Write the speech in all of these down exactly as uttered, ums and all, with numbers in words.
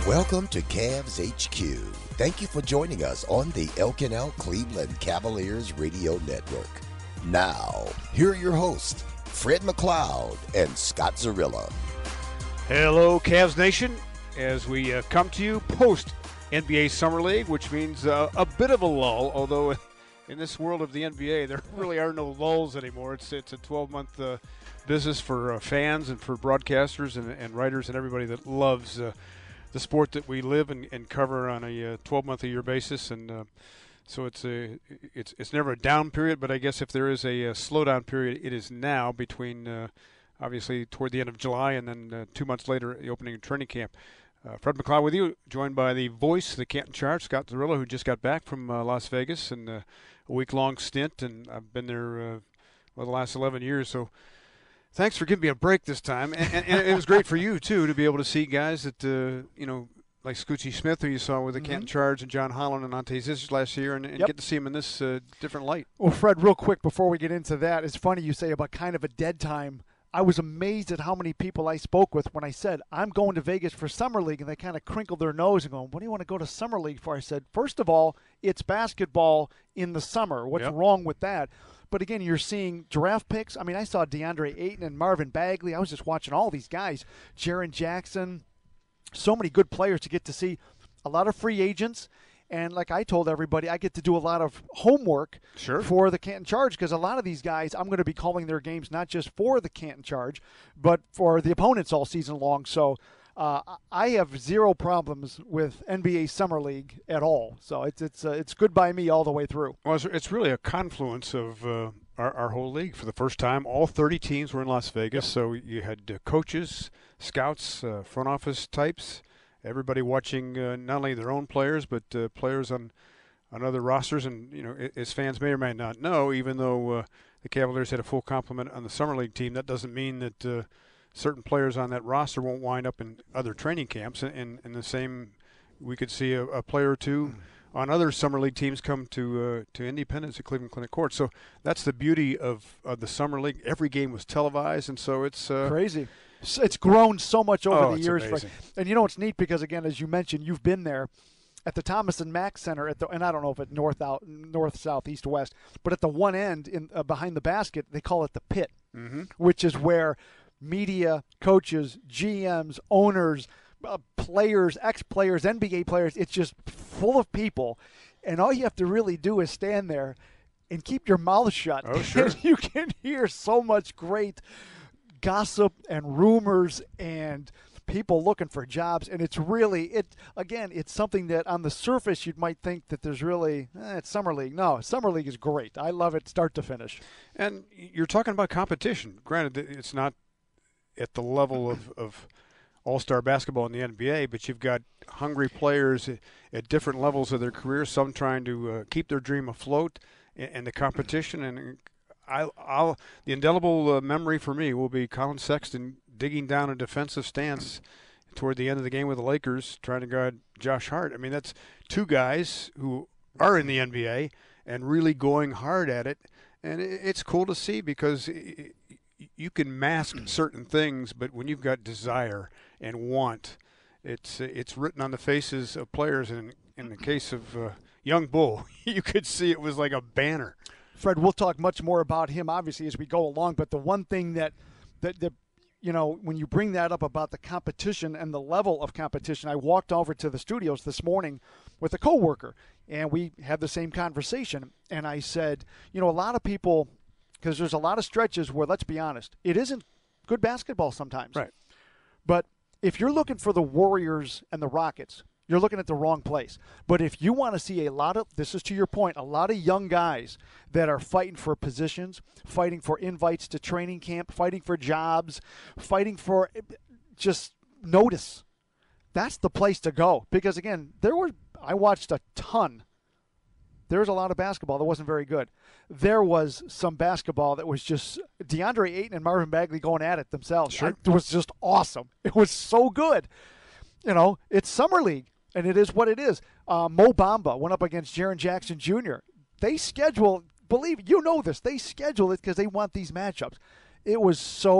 Welcome to Cavs H Q. Thank you for joining us on the Elkin L. Cleveland Cavaliers Radio Network. Now, here are your hosts, Fred McLeod and Scott Zarilla. Hello, Cavs Nation, as we uh, come to you post N B A Summer League, which means uh, a bit of a lull, although in this world of the N B A, there really are no lulls anymore. It's it's a twelve-month uh, business for uh, fans and for broadcasters and, and writers and everybody that loves uh, the sport that we live and, and cover on a uh, twelve-month-a-year basis. And uh, so it's a it's it's never a down period, but I guess if there is a, a slowdown period, it is now between uh, obviously toward the end of July and then uh, two months later, the opening of training camp. Uh, Fred McLeod with you, joined by the voice of the Canton Charge, Scott Zarilla, who just got back from uh, Las Vegas and uh, a week-long stint, and I've been there uh, well, the last eleven years. So thanks for giving me a break this time, and, and, and it was great for you too to be able to see guys that uh, you know, like Scoochie Smith, who you saw with the mm-hmm. Canton Charge, and John Holland and Ante Zizic last year, and, and yep. get to see him in this uh, different light. Well, Fred, real quick before we get into that, it's funny you say about kind of a dead time. I was amazed at how many people I spoke with when I said, I'm going to Vegas for Summer League, and they kind of crinkled their nose and going, what do you want to go to Summer League for? I said, first of all, it's basketball in the summer. What's yep. wrong with that? But again, you're seeing draft picks. I mean, I saw DeAndre Ayton and Marvin Bagley. I was just watching all these guys. Jaren Jackson, so many good players to get to see. A lot of free agents. And like I told everybody, I get to do a lot of homework sure. for the Canton Charge, because a lot of these guys, I'm going to be calling their games not just for the Canton Charge, but for the opponents all season long. So uh, I have zero problems with N B A Summer League at all. So it's it's uh, it's good by me all the way through. Well, it's, it's really a confluence of uh, our, our whole league. For the first time, all thirty teams were in Las Vegas. Yep. So you had uh, coaches, scouts, uh, front office types, everybody watching uh, not only their own players, but uh, players on, on other rosters. And, you know, as fans may or may not know, even though uh, the Cavaliers had a full complement on the Summer League team, that doesn't mean that uh, certain players on that roster won't wind up in other training camps. And, and the same, we could see a, a player or two on other Summer League teams come to uh, to Independence at Cleveland Clinic Court. So that's the beauty of, of the Summer League. Every game was televised, and so it's uh, crazy. It's grown so much over oh, the years. Amazing. And you know what's neat, because, again, as you mentioned, you've been there at the Thomas and Mack Center, at the, and I don't know if it's north, out, north, south, east, west, but at the one end in uh, behind the basket, they call it the pit, mm-hmm. which is where media, coaches, G Ms, owners, uh, players, ex-players, N B A players, it's just full of people. And all you have to really do is stand there and keep your mouth shut. Oh, sure. And you can hear so much great gossip and rumors and people looking for jobs, and it's really it again it's something that on the surface you might think that there's really eh, it's Summer League. No, Summer League is great. I love it start to finish. And you're talking about competition. Granted, it's not at the level of, of all-star basketball in the N B A, but you've got hungry players at different levels of their career, some trying to uh, keep their dream afloat, and the competition. And I, I'll, the indelible uh, memory for me will be Colin Sexton digging down a defensive stance toward the end of the game with the Lakers, trying to guard Josh Hart. I mean, that's two guys who are in the N B A and really going hard at it. And it's cool to see, because you can mask certain things, but when you've got desire and want, it's it's written on the faces of players. And in the case of uh, young Bull, you could see it was like a banner. Fred, we'll talk much more about him, obviously, as we go along. But the one thing that, that, that, you know, when you bring that up about the competition and the level of competition, I walked over to the studios this morning with a coworker, and we had the same conversation. And I said, you know, a lot of people, because there's a lot of stretches where, let's be honest, it isn't good basketball sometimes. Right. But if you're looking for the Warriors and the Rockets, you're looking at the wrong place. But if you want to see a lot of, this is to your point, a lot of young guys that are fighting for positions, fighting for invites to training camp, fighting for jobs, fighting for just notice, that's the place to go. Because, again, there were, I watched a ton. There was a lot of basketball that wasn't very good. There was some basketball that was just DeAndre Ayton and Marvin Bagley going at it themselves. Sure. It was just awesome. It was so good. You know, it's Summer League. And it is what it is. Uh, Mo Bamba went up against Jaren Jackson Junior They schedule, believe you know this, they schedule it because they want these matchups. It was so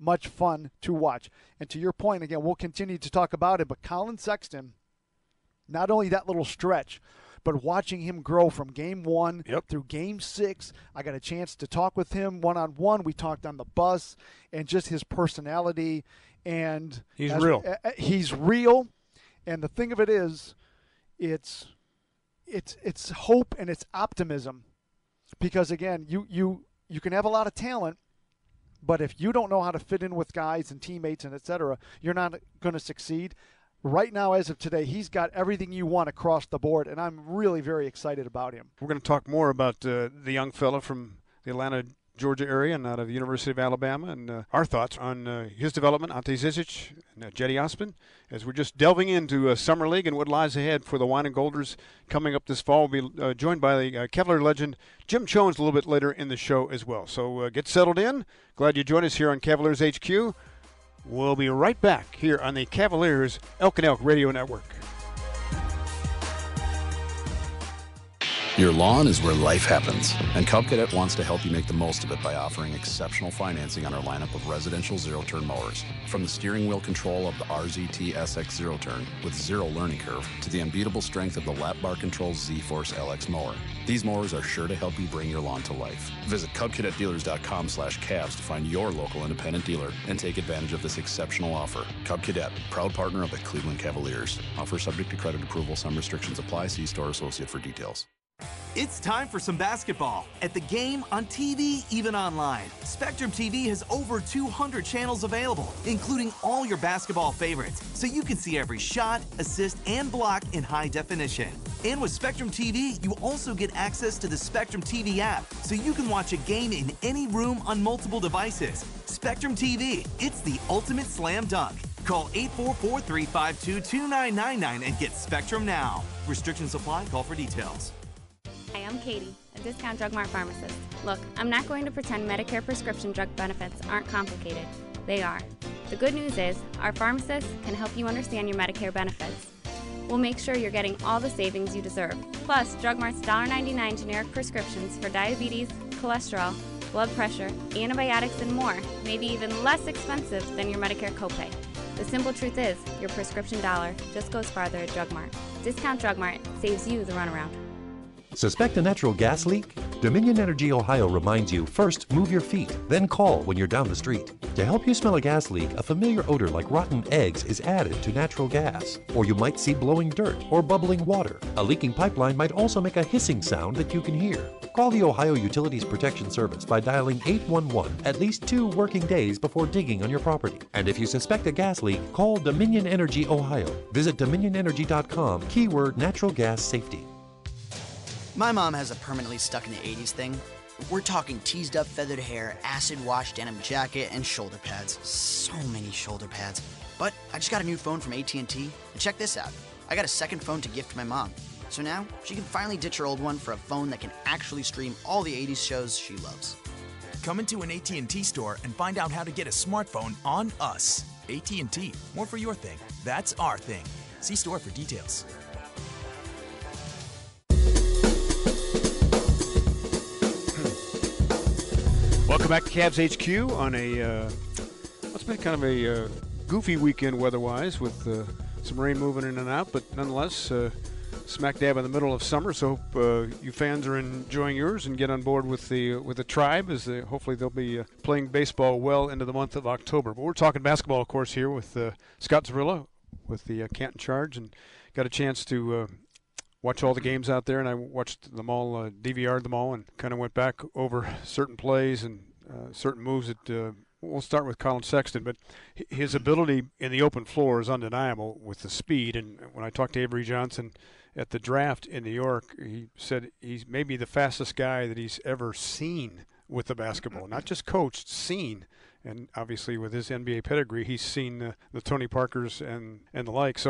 much fun to watch. And to your point, again, we'll continue to talk about it, but Colin Sexton, not only that little stretch, but watching him grow from game one yep. through game six. I got a chance to talk with him one-on-one. We talked on the bus, and just his personality. And he's real. Uh, he's real. And the thing of it is, it's it's it's hope and it's optimism. Because, again, you, you, you can have a lot of talent, but if you don't know how to fit in with guys and teammates and et cetera, you're not going to succeed. Right now, as of today, he's got everything you want across the board, and I'm really very excited about him. We're going to talk more about uh, the young fella from the Atlanta, Georgia area and out of the University of Alabama, and uh, our thoughts on uh, his development, Ante Zizic and uh, Jetty Osman, as we're just delving into uh, Summer League and what lies ahead for the Wine and Golders coming up this fall. We'll be uh, joined by the uh, Cavalier legend Jim Chones a little bit later in the show as well. So uh, get settled in. Glad you joined us here on Cavaliers H Q. We'll be right back here on the Cavaliers Elk and Elk Radio Network. Your lawn is where life happens, and Cub Cadet wants to help you make the most of it by offering exceptional financing on our lineup of residential zero-turn mowers. From the steering wheel control of the R Z T S X zero-turn with zero learning curve to the unbeatable strength of the lap bar control Z-Force L X mower, these mowers are sure to help you bring your lawn to life. Visit cub cadet dealers dot com slash calves to find your local independent dealer and take advantage of this exceptional offer. Cub Cadet, proud partner of the Cleveland Cavaliers. Offer subject to credit approval. Some restrictions apply. See store associate for details. It's time for some basketball. At the game, on T V, even online. Spectrum T V has over two hundred channels available, including all your basketball favorites, so you can see every shot, assist, and block in high definition. And with Spectrum T V, you also get access to the Spectrum T V app, so you can watch a game in any room on multiple devices. Spectrum T V, it's the ultimate slam dunk. Call eight four four, three five two, two nine nine nine and get Spectrum now. Restrictions apply. Call for details. Hi, I'm Katie, a Discount Drug Mart pharmacist. Look, I'm not going to pretend Medicare prescription drug benefits aren't complicated. They are. The good news is, our pharmacists can help you understand your Medicare benefits. We'll make sure you're getting all the savings you deserve. Plus, Drug Mart's one ninety-nine generic prescriptions for diabetes, cholesterol, blood pressure, antibiotics, and more may be even less expensive than your Medicare copay. The simple truth is, your prescription dollar just goes farther at Drug Mart. Discount Drug Mart saves you the runaround. Suspect a natural gas leak? Dominion Energy Ohio reminds you, first move your feet, then call when you're down the street. To help you smell a gas leak, a familiar odor like rotten eggs is added to natural gas. Or you might see blowing dirt or bubbling water. A leaking pipeline might also make a hissing sound that you can hear. Call the Ohio Utilities Protection Service by dialing eight one one at least two working days before digging on your property. And if you suspect a gas leak, call Dominion Energy Ohio. Visit dominion energy dot com, keyword natural gas safety. My mom has a permanently stuck in the eighties thing. We're talking teased up feathered hair, acid wash denim jacket, and shoulder pads. So many shoulder pads. But I just got a new phone from A T and T, and check this out. I got a second phone to gift my mom. So now she can finally ditch her old one for a phone that can actually stream all the eighties shows she loves. Come into an A T and T store and find out how to get a smartphone on us. A T and T, more for your thing. That's our thing. See store for details. Welcome back to Cavs H Q on a, uh, what's been kind of a uh, goofy weekend weather-wise with uh, some rain moving in and out, but nonetheless, uh, smack dab in the middle of summer. So hope uh, you fans are enjoying yours and get on board with the with the tribe as they, hopefully they'll be uh, playing baseball well into the month of October. But we're talking basketball, of course, here with uh, Scott Zarilla with the uh, Canton Charge, and got a chance to uh, watch all the games out there, and I watched them all, uh, D V R'd them all, and kind of went back over certain plays and uh, certain moves that uh, we'll start with Colin Sexton, but his ability in the open floor is undeniable with the speed. And when I talked to Avery Johnson at the draft in New York, he said he's maybe the fastest guy that he's ever seen with the basketball, not just coached, seen. And obviously with his N B A pedigree, he's seen uh, the Tony Parkers and, and the like. So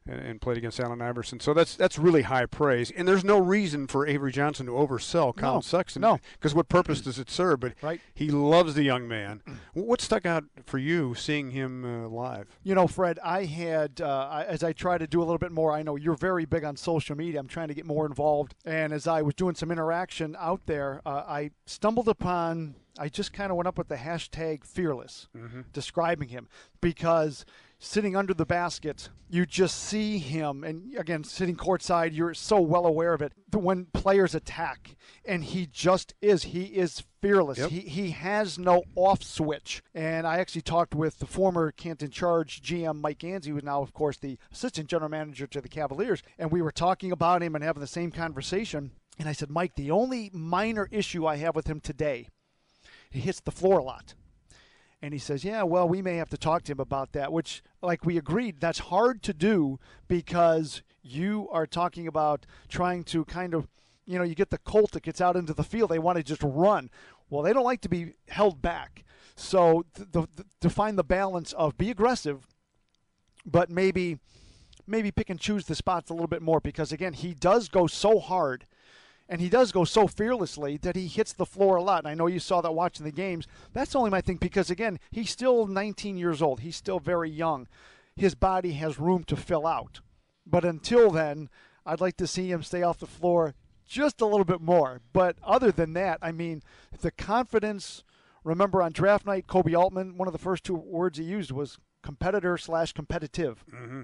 and, and played against Allen Iverson. So that's that's really high praise. And there's no reason for Avery Johnson to oversell Colin No, Sexton. no. Because what purpose does it serve? But Right. he loves the young man. What stuck out for you seeing him uh, live? You know, Fred, I had, uh, I, as I try to do a little bit more, I know you're very big on social media. I'm trying to get more involved. And as I was doing some interaction out there, uh, I stumbled upon, I just kind of went up with the hashtag fearless, Mm-hmm. describing him, because sitting under the basket, you just see him, and again, sitting courtside, you're so well aware of it. When players attack, and he just is, he is fearless. Yep. He he has no off switch. And I actually talked with the former Canton Charge G M Mike Gansey, who is now, of course, the assistant general manager to the Cavaliers, and we were talking about him and having the same conversation. And I said, Mike, the only minor issue I have with him today, he hits the floor a lot. And he says, yeah, well, we may have to talk to him about that, which, like we agreed, that's hard to do because you are talking about trying to kind of, you know, you get the colt that gets out into the field. They want to just run. Well, they don't like to be held back. So th- the, the, to find the balance of be aggressive, but maybe maybe pick and choose the spots a little bit more because, again, he does go so hard. And he does go so fearlessly that he hits the floor a lot. And I know you saw that watching the games. That's only my thing because, again, he's still nineteen years old. He's still very young. His body has room to fill out. But until then, I'd like to see him stay off the floor just a little bit more. But other than that, I mean, the confidence, remember on draft night, Kobe Altman, one of the first two words he used was competitor slash competitive. Mm-hmm.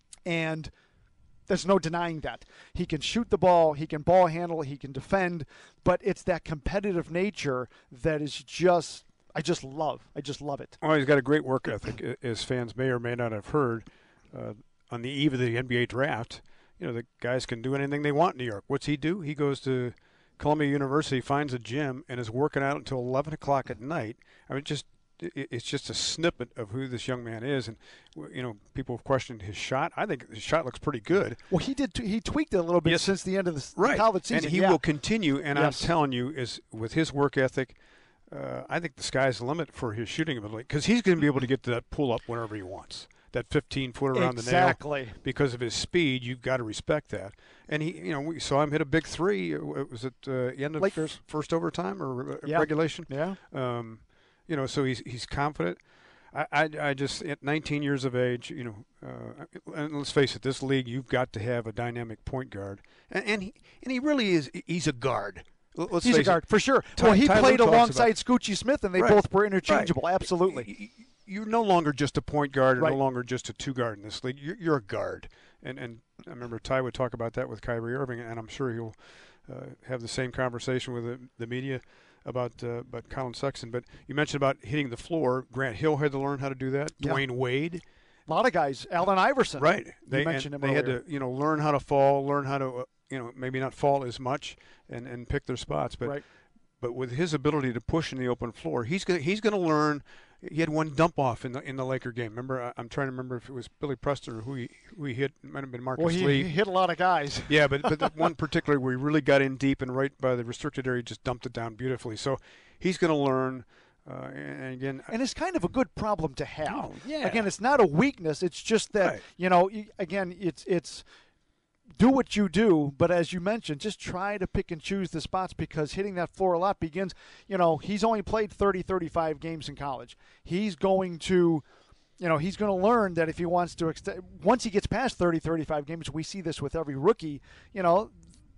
And there's no denying that. He can shoot the ball, he can ball handle, he can defend, but it's that competitive nature that is just, I just love. I just love it. Well, he's got a great work ethic, as fans may or may not have heard. Uh, on the eve of the N B A draft, you know, the guys can do anything they want in New York. What's he do? He goes to Columbia University, finds a gym, and is working out until eleven o'clock at night. I mean, just it's just a snippet of who this young man is. And, you know, people have questioned his shot. I think his shot looks pretty good. Well, he did. He tweaked it a little bit yes. since the end of the right. college season. And he yeah. will continue. And yes. I'm telling you, is with his work ethic, uh, I think the sky's the limit for his shooting ability because he's going to be able to get to that pull-up whenever he wants. That fifteen-foot around exactly. the nail. Because of his speed, you've got to respect that. And, he, you know, we saw him hit a big three. It was at the uh, end of Lakers. first overtime or uh, yeah. regulation. Yeah. Um, you know, so he's he's confident. I, I, I just, at nineteen years of age, you know, uh, and let's face it, this league, you've got to have a dynamic point guard. And, and, he, and he really is, he's a guard. Let's he's a face guard, it. for sure. Ty, well, he Ty played Lue alongside about, Scoochie Smith, and they right, both were interchangeable. right. Absolutely. You're no longer just a point guard, or right. no longer just a two guard in this league. You're, you're a guard. And and I remember Ty would talk about that with Kyrie Irving, and I'm sure he'll uh, have the same conversation with the, the media about uh, about Colin Sexton. But you mentioned about hitting the floor. Grant Hill had to learn how to do that. Yeah. Dwayne Wade. A lot of guys. Allen Iverson. Right. They, you mentioned him they earlier. had to, you know, learn how to fall, learn how to, uh, you know, maybe not fall as much and, and pick their spots. But right. but with his ability to push in the open floor, he's gonna he's gonna learn. He had one dump off in the in the Laker game. Remember, I, I'm trying to remember if it was Billy Preston or who he who he hit. It might have been Marcus well, he, Lee. he hit a lot of guys. Yeah, but but the one particular where he really got in deep and right by the restricted area, just dumped it down beautifully. So he's going to learn. Uh, and again, and it's kind of a good problem to have. Oh, yeah. Again, it's not a weakness. It's just that right. you know. Again, it's it's. Do what you do, but as you mentioned, just try to pick and choose the spots because hitting that floor a lot begins, you know, he's only played thirty, thirty-five games in college. He's going to, you know, he's going to learn that if he wants to extend, once he gets past thirty, thirty-five games, we see this with every rookie, you know,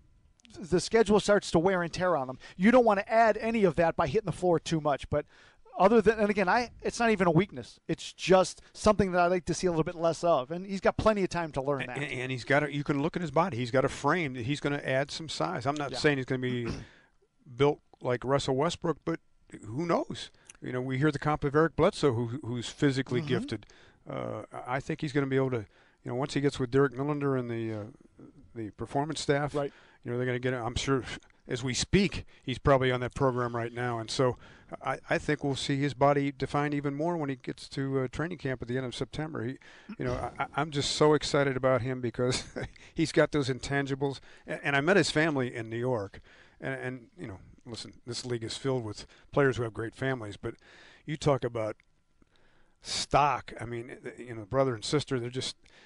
the schedule starts to wear and tear on them. You don't want to add any of that by hitting the floor too much, but other than, and again, I it's not even a weakness. It's just something that I like to see a little bit less of, and he's got plenty of time to learn that. And, and he's got a, you can look at his body. He's got a frame that he's going to add some size. I'm not yeah. saying he's going to be built like Russell Westbrook, but who knows? You know, we hear the comp of Eric Bledsoe, who, who's physically mm-hmm. gifted. Uh, I think he's going to be able to, you know, once he gets with Derek Millender and the uh, the performance staff, right. you know, they're going to get. I'm sure. As we speak, he's probably on that program right now. And so I, I think we'll see his body defined even more when he gets to uh, training camp at the end of September. He, you know, I, I'm just so excited about him because he's got those intangibles. And, and I met his family in New York. And, and, you know, listen, this league is filled with players who have great families. But you talk about stock. I mean, you know, brother and sister, they're just –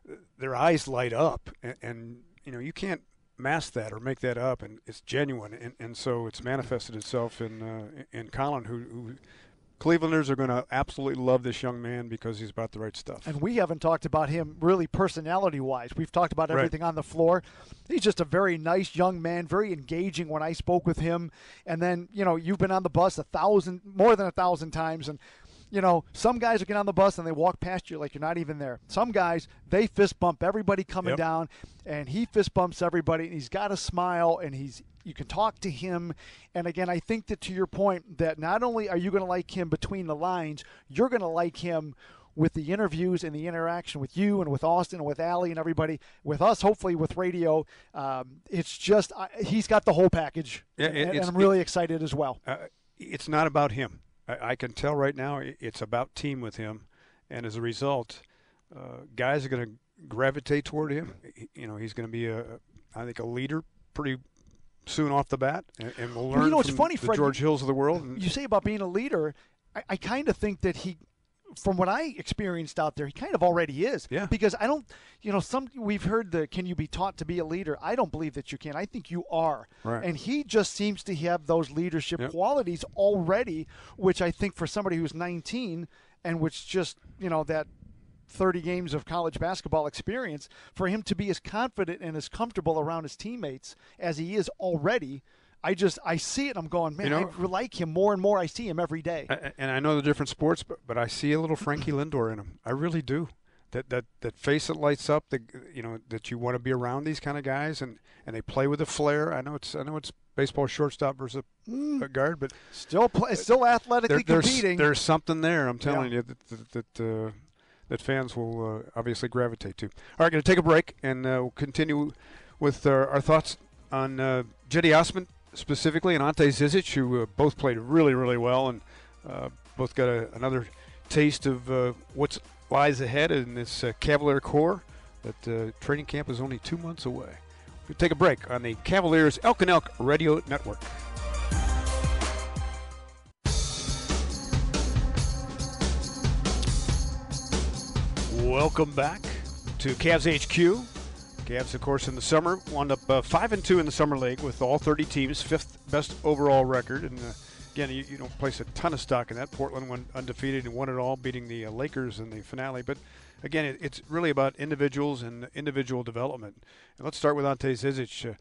their eyes light up, and, and you know you can't mask that or make that up, and it's genuine, and, and so it's manifested itself in uh, in Colin, who, who Clevelanders are going to absolutely love this young man because he's about the right stuff. And we haven't talked about him really personality-wise. We've talked about everything right. on the floor. He's just a very nice young man, very engaging when I spoke with him. And then, you know, you've been on the bus a thousand, more than a thousand times, and you know, some guys will get on the bus and they walk past you like you're not even there. Some guys, they fist bump everybody coming yep. down, and he fist bumps everybody, and he's got a smile, and he's you can talk to him. And again, I think that to your point, that not only are you going to like him between the lines, you're going to like him with the interviews and the interaction with you and with Austin and with Allie and everybody, with us, hopefully with radio. Um, it's just uh, he's got the whole package, yeah, and, and I'm really excited as well. Uh, it's not about him. I can tell right now it's about team with him, and as a result, uh, guys are going to gravitate toward him. You know, he's going to be a, I think, a leader pretty soon off the bat, and, and we'll learn well, you know, from it's funny, the Fred, George Hills of the world. And, you say about being a leader, I, I kind of think that he, from what I experienced out there, he kind of already is. Yeah. Because I don't, you know, some we've heard the can you be taught to be a leader? I don't believe that you can. I think you are. Right. And he just seems to have those leadership yep. qualities already, which I think for somebody who's nineteen and which just, you know, that thirty games of college basketball experience, for him to be as confident and as comfortable around his teammates as he is already. I just I see it. I'm going, man. You know, I like him more and more. I see him every day. I, and I know the different sports, but, but I see a little Frankie Lindor in him. I really do. That that that face that lights up. The you know that you want to be around these kind of guys, and, and they play with a flair. I know it's I know it's baseball shortstop versus a, mm. a guard, but still play, still athletically there, there's, competing. There's something there. I'm telling yeah. you that that that, uh, that fans will uh, obviously gravitate to. All right, going to take a break, and uh, we'll continue with our, our thoughts on uh, Cedi Osman specifically, and Ante Zizic, who uh, both played really, really well, and uh, both got a, another taste of uh, what lies ahead in this uh, Cavalier core. That uh, training camp is only two months away. We'll take a break on the Cavaliers Elk and Elk Radio Network. Welcome back to Cavs H Q. Cavs, of course, in the summer wound up uh, five and two in the summer league with all thirty teams, fifth best overall record. And uh, again, you, you don't place a ton of stock in that. Portland went undefeated and won it all, beating the uh, Lakers in the finale. But again, it, it's really about individuals and individual development. And let's start with Ante Zizic. Uh,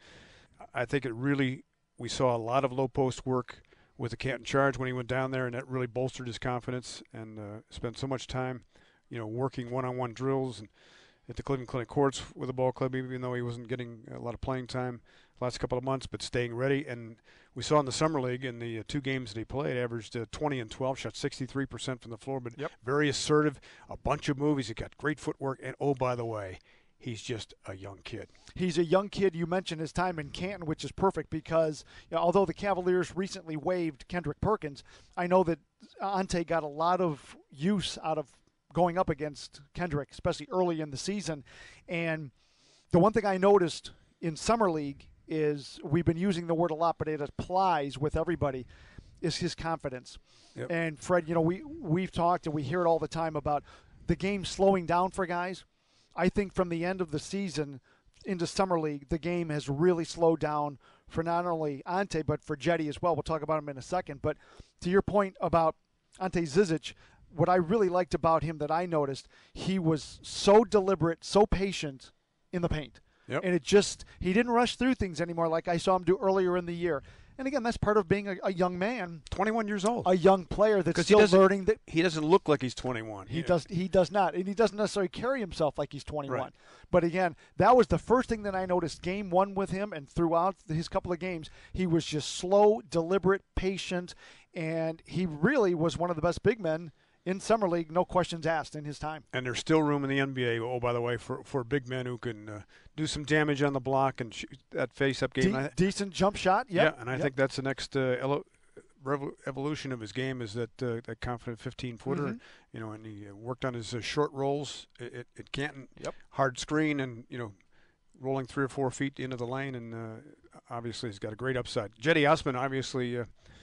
I think it really we saw a lot of low post work with the Canton Charge when he went down there, and that really bolstered his confidence. And uh, spent so much time, you know, working one-on-one drills and at the Cleveland Clinic courts with the ball club, even though he wasn't getting a lot of playing time the last couple of months, but staying ready. And we saw in the summer league in the uh, two games that he played, averaged uh, twenty and twelve, shot sixty-three percent from the floor, but yep. very assertive, a bunch of moves. He got great footwork, and oh, by the way, he's just a young kid. He's a young kid. You mentioned his time in Canton, which is perfect because you know, although the Cavaliers recently waived Kendrick Perkins, I know that Ante got a lot of use out of going up against Kendrick, especially early in the season. And the one thing I noticed in Summer League is we've been using the word a lot, but it applies with everybody, is his confidence. Yep. And, Fred, you know, we, we've talked and we hear it all the time about the game slowing down for guys. I think from the end of the season into Summer League, the game has really slowed down for not only Ante, but for Cedi as well. We'll talk about him in a second. But to your point about Ante Zizic, what I really liked about him that I noticed, he was so deliberate, so patient in the paint. Yep. And it just, he didn't rush through things anymore like I saw him do earlier in the year. And again, that's part of being a, a young man. twenty-one years old. A young player that's still learning. That he doesn't look like he's twenty-one. He yeah. does He does not. And he doesn't necessarily carry himself like he's twenty-one. Right. But again, that was the first thing that I noticed game one with him, and throughout his couple of games, he was just slow, deliberate, patient, and he really was one of the best big men in Summer League, no questions asked in his time. And there's still room in the N B A, oh, by the way, for, for big men who can uh, do some damage on the block and shoot that face-up game. De- decent jump shot, yep. Yeah, and I yep. think that's the next uh, ele- revo- evolution of his game is that uh, that confident fifteen-footer. Mm-hmm. You know, and he uh, worked on his uh, short rolls at, at, at Canton. Yep. Hard screen and, you know, rolling three or four feet into the lane, and uh, obviously he's got a great upside. Cedi Osman obviously uh,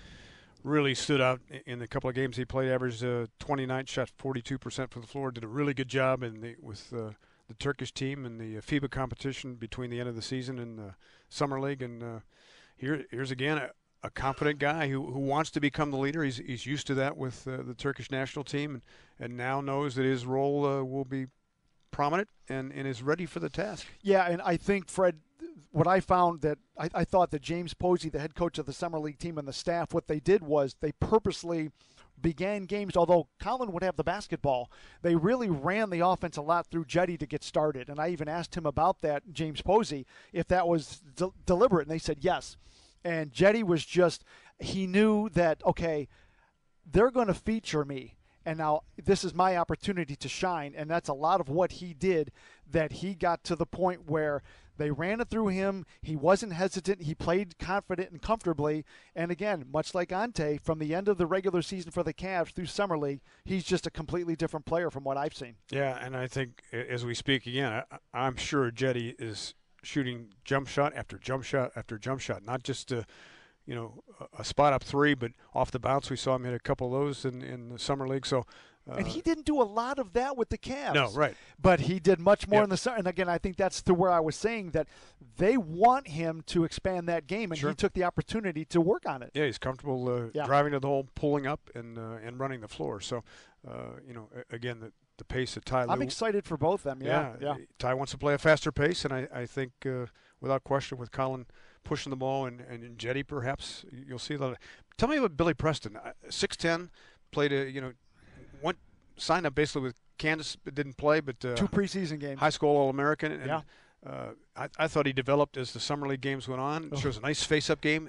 really stood out in the couple of games he played. Averaged uh, twenty-nine, shot forty-two percent from the floor. Did a really good job in the with uh, the Turkish team in the FIBA competition between the end of the season and the Summer League. And uh, here, here's again a, a confident guy who, who wants to become the leader. He's he's used to that with uh, the Turkish national team, and, and now knows that his role uh, will be prominent and, and is ready for the task. Yeah, and I think, Fred, what I found that I, I thought that James Posey, the head coach of the Summer League team, and the staff, what they did was they purposely began games, although Colin would have the basketball, they really ran the offense a lot through Jetty to get started. And I even asked him about that, James Posey, if that was de- deliberate, and they said yes. And Jetty was just, he knew that, okay, they're going to feature me. And now this is my opportunity to shine. And that's a lot of what he did, that he got to the point where they ran it through him. He wasn't hesitant. He played confident and comfortably. And again, much like Ante, from the end of the regular season for the Cavs through Summer League, he's just a completely different player from what I've seen. Yeah, and I think as we speak again, I, I'm sure Jetty is shooting jump shot after jump shot after jump shot, not just a, you know, a spot up three, but off the bounce. We saw him hit a couple of those in, in the Summer League. So. Uh, and he didn't do a lot of that with the Cavs. No, right. But he did much more yep. in the summer. And again, I think that's to where I was saying that they want him to expand that game, and sure. he took the opportunity to work on it. Yeah, he's comfortable uh, yeah. driving to the hole, pulling up, and uh, and running the floor. So, uh, you know, again, the, the pace of Ty Lue. I'm excited for both of them. Yeah, yeah. yeah. Ty wants to play a faster pace, and I, I think, uh, without question, with Colin pushing the ball and, and Jetty, perhaps, you'll see that. Tell me about Billy Preston. six ten, played a, you know, one – signed up basically with Kansas, but didn't play, but uh, two preseason games, high school All-American, and yeah. uh, I, I thought he developed as the Summer League games went on. Oh. Shows a nice face-up game.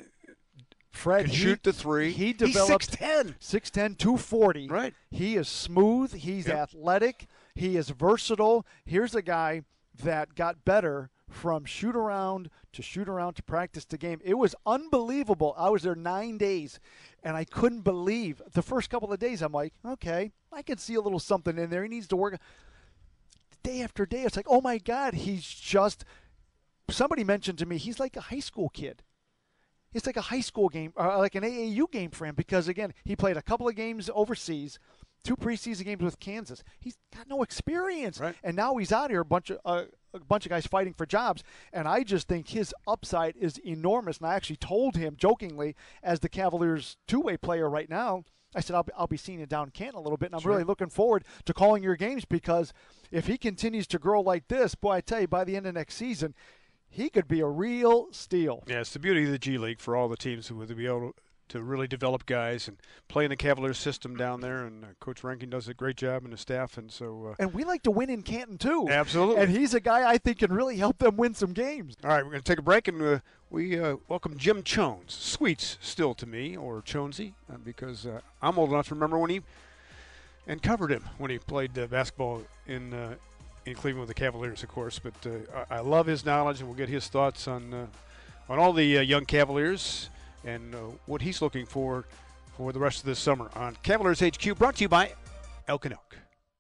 Fred can he, shoot the three. He developed six ten, six ten, two forty. Right. He is smooth. He's yep. athletic. He is versatile. Here's a guy that got better from shoot around to shoot around to practice to game. It was unbelievable. I was there nine days, and I couldn't believe the first couple of days. I'm like, okay, I can see a little something in there. He needs to work. Day after day, it's like, oh my God, he's just. Somebody mentioned to me, he's like a high school kid. It's like a high school game, uh, like an A A U game for him, because again, he played a couple of games overseas. Two preseason games with Kansas. He's got no experience, right. And now he's out here, a bunch of uh, a bunch of guys fighting for jobs. And I just think his upside is enormous. And I actually told him jokingly, as the Cavaliers' two-way player right now, I said I'll be, I'll be seeing you down Canton a little bit, and I'm sure. really looking forward to calling your games, because if he continues to grow like this, boy, I tell you, by the end of next season, he could be a real steal. Yeah, it's the beauty of the G League for all the teams who would be able to. to really develop guys and play in the Cavaliers system down there, and uh, Coach Rankin does a great job and the staff, and so. Uh, and we like to win in Canton too. Absolutely. And he's a guy I think can really help them win some games. All right, we're going to take a break, and uh, we uh, welcome Jim Chones. Sweets still to me, or Chonesy, uh, because uh, I'm old enough to remember when he and covered him when he played uh, basketball in uh, in Cleveland with the Cavaliers, of course. But uh, I-, I love his knowledge, and we'll get his thoughts on uh, on all the uh, young Cavaliers and uh, what he's looking for for the rest of this summer on Cavaliers H Q, brought to you by Elk and Elk.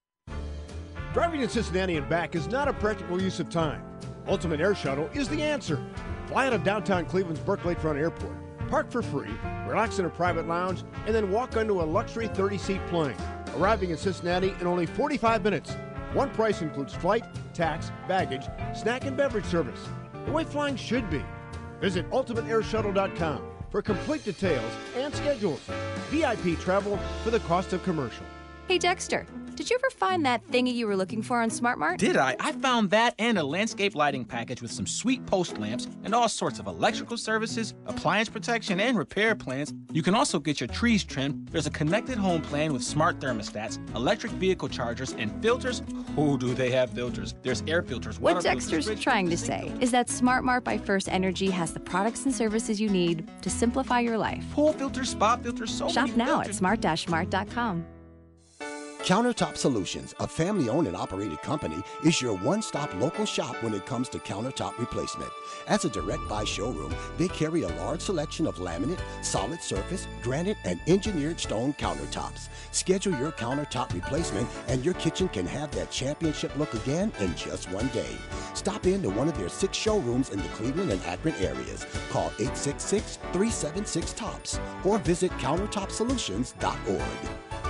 Driving in Cincinnati and back is not a practical use of time. Ultimate Air Shuttle is the answer. Fly out of downtown Cleveland's Burke Lakefront Airport, park for free, relax in a private lounge, and then walk onto a luxury thirty-seat plane, arriving in Cincinnati in only forty-five minutes. One price includes flight, tax, baggage, snack, and beverage service. The way flying should be. Visit ultimate air shuttle dot com. for complete details and schedules. V I P travel for the cost of commercial. Hey Dexter, did you ever find that thingy you were looking for on SmartMart? Did I? I found that and a landscape lighting package with some sweet post lamps and all sorts of electrical services, appliance protection, and repair plans. You can also get your trees trimmed. There's a connected home plan with smart thermostats, electric vehicle chargers, and filters. Oh, do they have filters? There's air filters, water What Dexter's filters, trying to say is that SmartMart by First Energy has the products and services you need to simplify your life. Pool filters, spa filters, so Shop many now filters. at smart dash mart dot com. Countertop Solutions, a family-owned and operated company, is your one-stop local shop when it comes to countertop replacement. As a direct buy showroom, they carry a large selection of laminate, solid surface, granite, and engineered stone countertops. Schedule your countertop replacement and your kitchen can have that championship look again in just one day. Stop into one of their six showrooms in the Cleveland and Akron areas. Call eight six six, three seven six, TOPS or visit countertop solutions dot org.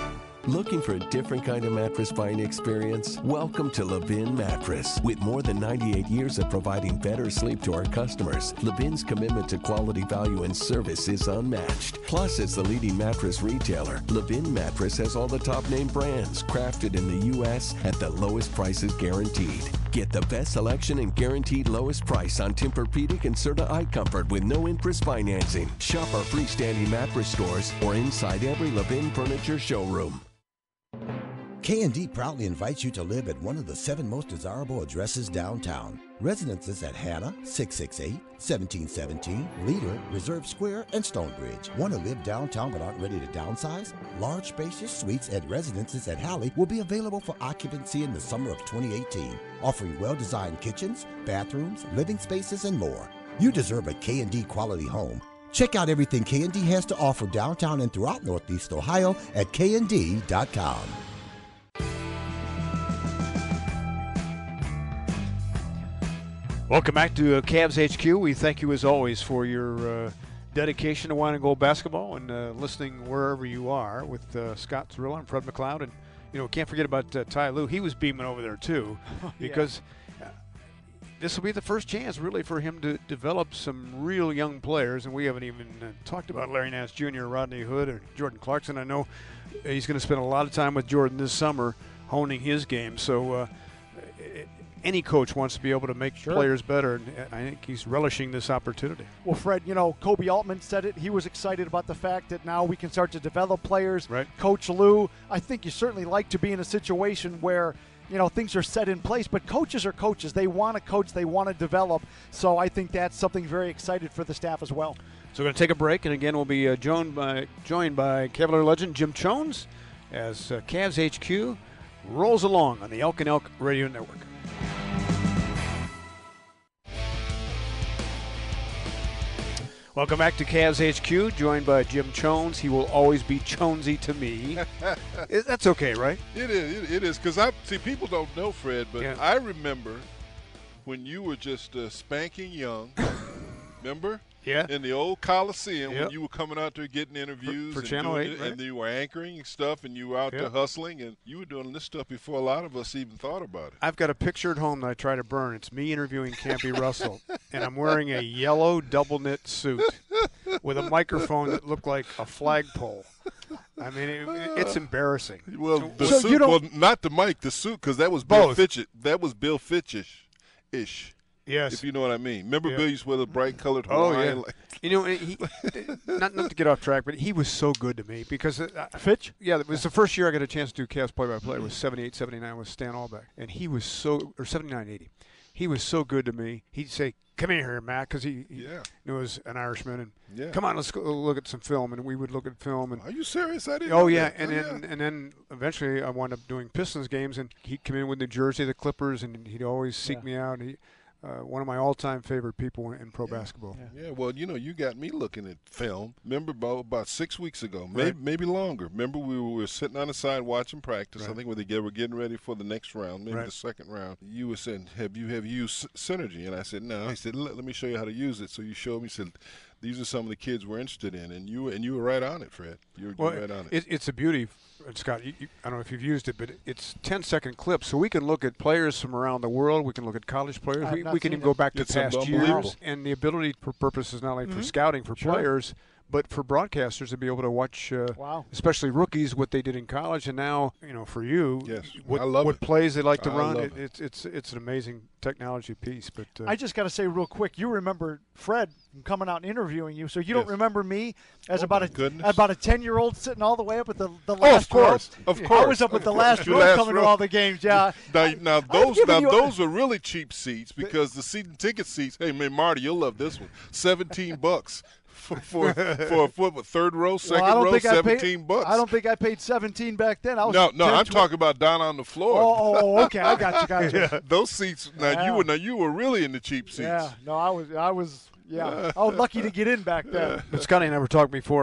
Looking for a different kind of mattress buying experience? Welcome to Levin Mattress. With more than ninety-eight years of providing better sleep to our customers, Levin's commitment to quality, value, and service is unmatched. Plus, as the leading mattress retailer, Levin Mattress has all the top name brands crafted in the U S at the lowest prices guaranteed. Get the best selection and guaranteed lowest price on Tempur-Pedic and Serta Eye Comfort with no interest financing. Shop our freestanding mattress stores or inside every Levin Furniture showroom. K and D proudly invites you to live at one of the seven most desirable addresses downtown. Residences at Hannah, six six eight, seventeen seventeen, Leader, Reserve Square, and Stonebridge. Want to live downtown but aren't ready to downsize? Large spacious suites at Residences at Halley will be available for occupancy in the summer of twenty eighteen, offering well-designed kitchens, bathrooms, living spaces, and more. You deserve a K and D quality home. Check out everything K and D has to offer downtown and throughout Northeast Ohio at K and D dot com. Welcome back to uh, Cavs H Q. We thank you as always for your uh, dedication to Wine and Gold basketball and uh, listening wherever you are with uh, Scott Zarilla and Fred McLeod. And, you know, can't forget about uh, Ty Lue. He was beaming over there, too, because yeah. uh, this will be the first chance, really, for him to develop some real young players. And we haven't even uh, talked about Larry Nance Junior, Rodney Hood, or Jordan Clarkson. I know he's going to spend a lot of time with Jordan this summer honing his game. So, uh, it, any coach wants to be able to make sure. players better, and I think he's relishing this opportunity. Well, Fred, you know, Kobe Altman said it. He was excited about the fact that now we can start to develop players. Right. Coach Lue, I think you certainly like to be in a situation where, you know, things are set in place, but coaches are coaches. They want to coach. They want to develop. So I think that's something very excited for the staff as well. So we're going to take a break, and again, we'll be uh, joined by joined by Cavalier legend Jim Chones as uh, Cavs H Q rolls along on the Elk and Elk Radio Network. Welcome back to Cavs H Q, joined by Jim Chones. He will always be Chonesy to me. That's okay, right? It is. It is, because I see people don't know, Fred, but yeah. I remember when you were just uh, spanking young. Remember? Yeah. In the old Coliseum, yep. when you were coming out there getting interviews. For, for and Channel eight, it, right? And you were anchoring stuff, and you were out yep. there hustling, and you were doing this stuff before a lot of us even thought about it. I've got a picture at home that I try to burn. It's me interviewing Campy Russell, and I'm wearing a yellow double-knit suit with a microphone that looked like a flagpole. I mean, it, it's embarrassing. Well, the so suit, you don't, well, not the mic, the suit, because that was Bill both. Fitch. That was Bill Fitchish-ish. Yes. If you know what I mean. Remember yeah. Bill used to wear the bright-colored Oh, Hawaiian? yeah. You know, he, not, not to get off track, but he was so good to me because uh, Fitch? Yeah, it was the first year I got a chance to do Cavs play-by-play. It was seventy-eight seventy-nine with Stan Albeck. And he was so – or seventy-nine eighty. He was so good to me. He'd say, come in here, Matt, because he, he yeah. was an Irishman. And yeah. come on, let's go look at some film. And we would look at film. And Are you serious? I didn't Oh, know yeah. that. And, oh, then, yeah. and then eventually I wound up doing Pistons games. And he'd come in with New Jersey, the Clippers, and he'd always seek yeah. me out. He, Uh, one of my all-time favorite people in, in pro yeah. basketball. Yeah. yeah, well, you know, you got me looking at film. Remember about, about six weeks ago, maybe, right. maybe longer. Remember we were, we were sitting on the side watching practice. Right. I think when they get, were getting ready for the next round, maybe right. the second round. You were saying, have you have you used Synergy? And I said, no. He said, let, let me show you how to use it. So you showed me, said, these are some of the kids we're interested in. And you, and you were right on it, Fred. You were, well, you were right on it. it. It's a beauty. Scott, you, you, I don't know if you've used it, but it's ten-second clips, so we can look at players from around the world. We can look at college players. We, we can even it. go back to It's past years. And the ability for purposes not only mm-hmm. for scouting for sure. players, but for broadcasters to be able to watch, uh, wow. especially rookies, what they did in college, and now, you know, for you, yes. what, I love what it. plays they like to I run. love It, it. it's it's it's an amazing technology piece. But uh, I just got to say real quick, you remember Fred coming out and interviewing you, so you don't Yes. remember me as Oh, about my a goodness. about a ten-year-old sitting all the way up at the, the Oh, last of course, row. of course. I was up of at the course. last The row last coming row. to all the games, yeah. Now, now I've those given now you a- those are really cheap seats because the season ticket seats. Hey, man, Marty, you'll love this one. Seventeen bucks for for for a foot, what, third row, second well, I don't row, think seventeen I paid, bucks. I don't think I paid seventeen back then. I was no, no, ten, I'm twenty talking about down on the floor. Oh, oh, oh, okay, I got you, got you. yeah, those seats. Now Yeah. you were now you were really in the cheap seats. Yeah, no, I was, I was, yeah, I was lucky to get in back then. But Scotty and I were talking before about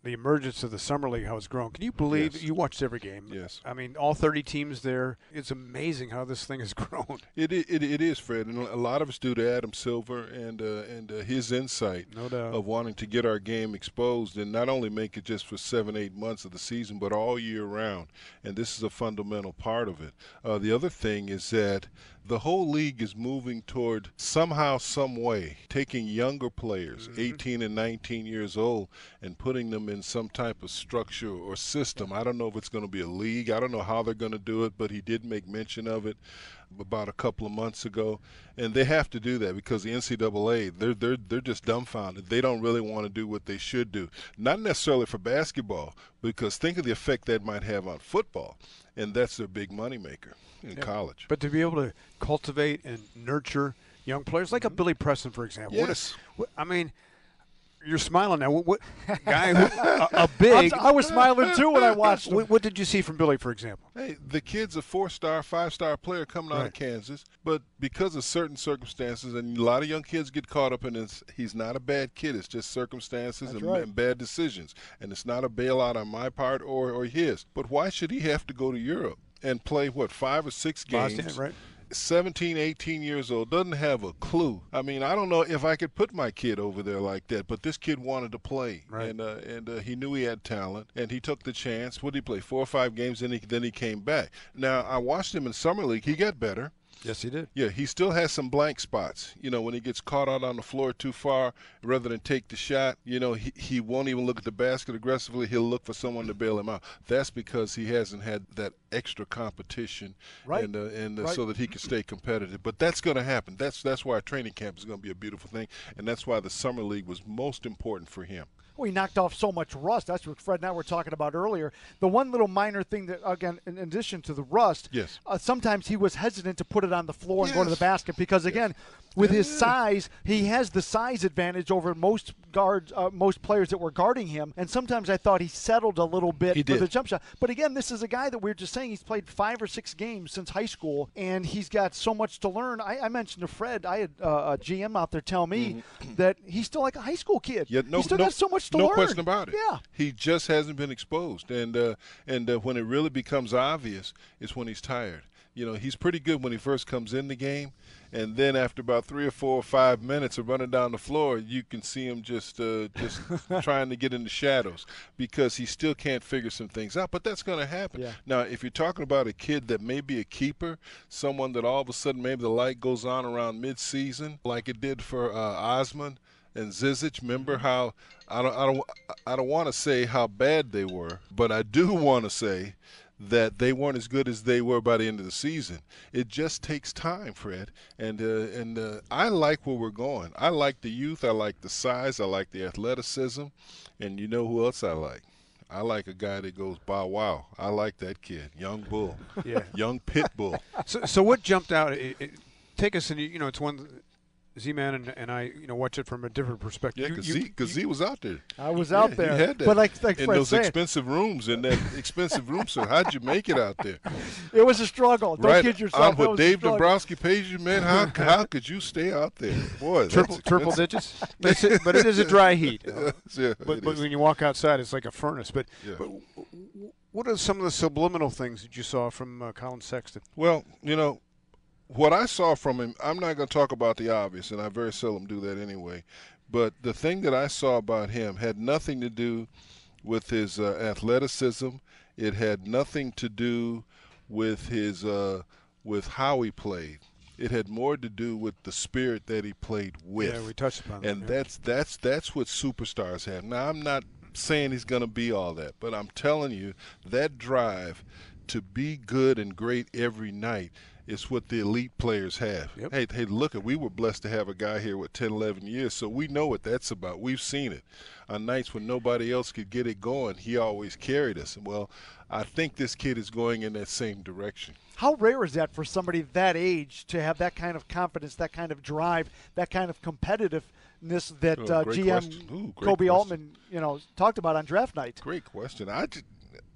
the emergence of the summer league, how it's grown. Can you believe Yes. you watched every game? Yes. I mean, all thirty teams there. It's amazing how this thing has grown. It it, it is, Fred, and a lot of it's due to Adam Silver and uh, and uh, his insight No doubt. of wanting to get our game exposed and not only make it just for seven, eight months of the season, but all year round. And this is a fundamental part of it. Uh, the other thing is that the whole league is moving toward somehow, some way, taking younger players, Mm-hmm. eighteen and nineteen years old, and putting them in some type of structure or system. I don't know if it's going to be a league. I don't know how they're going to do it, but he did make mention of it about a couple of months ago. And they have to do that because the N C double A, they're, they're, they're just dumbfounded. They don't really want to do what they should do. Not necessarily for basketball, because think of the effect that might have on football. And that's their big moneymaker in Yeah. college. But to be able to cultivate and nurture young players, like a Billy Preston, for example. What Yes. is- what- I mean, you're smiling now. What, what guy, who, a, a big. I'm- I was smiling too when I watched him. What, what did you see from Billy, for example? Hey, the kid's a four-star, five-star player coming out of Right. Kansas, but because of certain circumstances, and a lot of young kids get caught up in this, he's not a bad kid. It's just circumstances That's and, right. and bad decisions, and it's not a bailout on my part or, or his. But why should he have to go to Europe and play, what, five or six games? Boston, right? seventeen, eighteen years old, doesn't have a clue. I mean, I don't know if I could put my kid over there like that, but this kid wanted to play, Right. and uh, and uh, he knew he had talent, and he took the chance. What did he play? Four or five games, then he then he came back. Now I watched him in summer league. He got better. Yes, he did. Yeah, he still has some blank spots. You know, when he gets caught out on the floor too far, rather than take the shot, you know, he, he won't even look at the basket aggressively. He'll look for someone to bail him out. That's because he hasn't had that extra competition, Right. and uh, and uh, Right. so that he can stay competitive. But that's going to happen. That's that's why training camp is going to be a beautiful thing, and that's why the summer league was most important for him. Well, he knocked off so much rust. That's what Fred and I were talking about earlier. The one little minor thing that, again, in addition to the rust, Yes. uh, sometimes he was hesitant to put it on the floor and go to the Yes. basket because, again, with his Yeah. size, he has the size advantage over most guards, uh, most players that were guarding him. And sometimes I thought he settled a little bit He for did. the jump shot. But again, this is a guy that we were just saying he's played five or six games since high school, and he's got so much to learn. I, I mentioned to Fred, I had uh, a G M out there tell me that he's still like a high school kid. Yeah, no, he still no, got so much to no learn. question about it. Yeah. He just hasn't been exposed, and uh, and uh, when it really becomes obvious is when he's tired. You know, he's pretty good when he first comes in the game, and then after about three or four or five minutes of running down the floor, you can see him just uh, just trying to get in the shadows because he still can't figure some things out. But that's going to happen. Yeah. Now, if you're talking about a kid that may be a keeper, someone that all of a sudden maybe the light goes on around mid-season, like it did for uh, Osman and Zizic. Remember how I don't I don't I don't want to say how bad they were, but I do want to say that they weren't as good as they were by the end of the season. It just takes time, Fred, and uh, and uh, I like where we're going. I like the youth. I like the size. I like the athleticism, and you know who else I like? I like a guy that goes bow wow. I like that kid, young bull, Yeah. young pit bull. So, so what jumped out? It, it, take us in. You know, it's one. Z-Man and, and I, you know, watch it from a different perspective. Yeah, You- because you- Z, cause Z was out there. I was Yeah, out you there. had that. But like, like in Fred those said, expensive rooms, in that expensive room, sir. How'd you make it out there? it was a struggle. Don't right kid yourself. on That what was a Dave struggle. Dombrowski pays you, man. How how could you stay out there, boy? triple that's- triple that's- digits. But, it's a- but it is a dry heat. Uh, yeah, but it but is. when you walk outside, it's like a furnace. But, Yeah. but w- w- what are some of the subliminal things that you saw from uh, Colin Sexton? Well, you know, what I saw from him, I'm not going to talk about the obvious, and I very seldom do that anyway. But the thing that I saw about him had nothing to do with his uh, athleticism. It had nothing to do with his uh, with how he played. It had more to do with the spirit that he played with. Yeah, we touched upon that. And yeah. that's that's that's what superstars have. Now, I'm not saying he's going to be all that, but I'm telling you that drive to be good and great every night is what the elite players have. Yep. Hey, hey, look, we were blessed to have a guy here with ten, eleven years, so we know what that's about. We've seen it. On nights when nobody else could get it going, he always carried us. Well, I think this kid is going in that same direction. How rare is that for somebody that age to have that kind of confidence, that kind of drive, that kind of competitiveness that Oh, uh, great G M question. Ooh, great Kobe question. Altman, you know, talked about on draft night? Great question. I just,